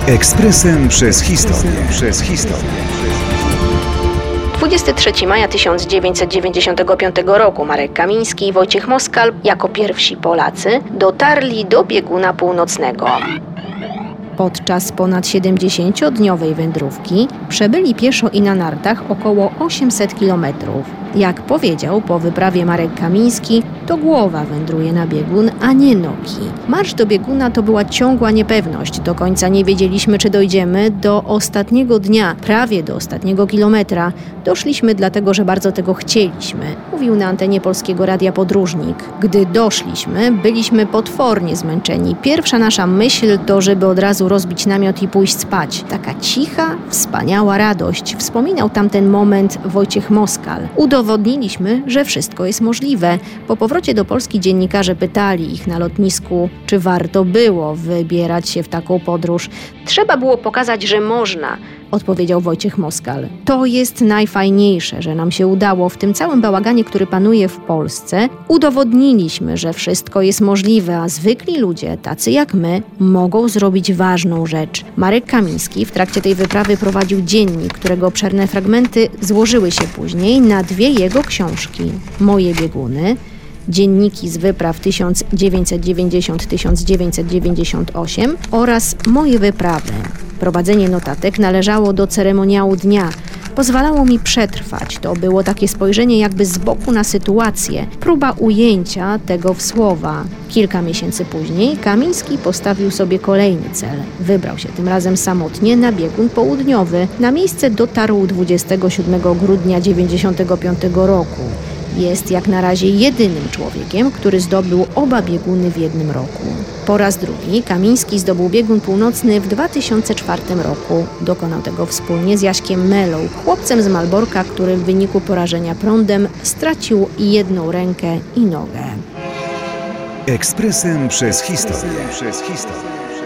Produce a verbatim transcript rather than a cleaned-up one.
Ekspresem przez historię. Przez historię. dwudziestego trzeciego maja tysiąc dziewięćset dziewięćdziesiątego piątego roku Marek Kamiński i Wojciech Moskal jako pierwsi Polacy dotarli do bieguna północnego. Podczas ponad siedemdziesięciodniowej wędrówki przebyli pieszo i na nartach około osiemset kilometrów. Jak powiedział po wyprawie Marek Kamiński, to głowa wędruje na biegun, a nie nogi. Marsz do bieguna to była ciągła niepewność. Do końca nie wiedzieliśmy, czy dojdziemy. Do ostatniego dnia, prawie do ostatniego kilometra, doszliśmy dlatego, że bardzo tego chcieliśmy, mówił na antenie Polskiego Radia podróżnik. Gdy doszliśmy, byliśmy potwornie zmęczeni. Pierwsza nasza myśl to, żeby od razu rozbić namiot i pójść spać. Taka cicha, wspaniała radość. Wspominał tamten moment Wojciech Moskal. Udowodniliśmy, że wszystko jest możliwe. Po powrocie do Polski dziennikarze pytali ich na lotnisku, czy warto było wybierać się w taką podróż. Trzeba było pokazać, że można, odpowiedział Wojciech Moskal. To jest najfajniejsze, że nam się udało. W tym całym bałaganie, który panuje w Polsce, udowodniliśmy, że wszystko jest możliwe, a zwykli ludzie, tacy jak my, mogą zrobić ważną rzecz. Marek Kamiński w trakcie tej wyprawy prowadził dziennik, którego obszerne fragmenty złożyły się później na dwie jego książki. Moje bieguny, dzienniki z wypraw tysiąc dziewięćset dziewięćdziesiąt do tysiąc dziewięćset dziewięćdziesiąt osiem oraz Moje wyprawy. Prowadzenie notatek należało do ceremoniału dnia. Pozwalało mi przetrwać. To było takie spojrzenie jakby z boku na sytuację. Próba ujęcia tego w słowa. Kilka miesięcy później Kamiński postawił sobie kolejny cel. Wybrał się tym razem samotnie na biegun południowy. Na miejsce dotarł dwudziestego siódmego grudnia dziewięćdziesiątego piątego roku. Jest jak na razie jedynym człowiekiem, który zdobył oba bieguny w jednym roku. Po raz drugi Kamiński zdobył biegun północny w dwa tysiące czwartym roku. Dokonał tego wspólnie z Jaśkiem Melą, chłopcem z Malborka, który w wyniku porażenia prądem stracił jedną rękę i nogę. Ekspresem przez historię. Przez historię.